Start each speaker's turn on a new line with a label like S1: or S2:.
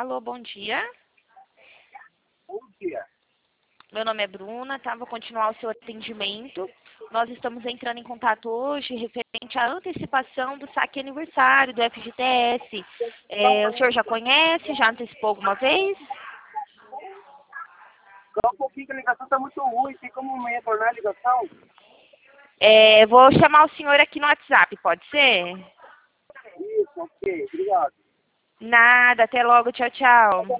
S1: Alô, bom dia.
S2: Bom dia.
S1: Meu nome é Bruna, tá? Vou continuar o seu atendimento. Nós estamos entrando em contato hoje referente à antecipação do saque aniversário do FGTS. O senhor já conhece? Já antecipou alguma vez?
S2: Só um pouquinho que a ligação está muito ruim. Tem como me retornar a ligação?
S1: Vou chamar o senhor aqui no WhatsApp, pode ser?
S2: Isso, ok. Obrigado.
S1: Nada, até logo, tchau, tchau.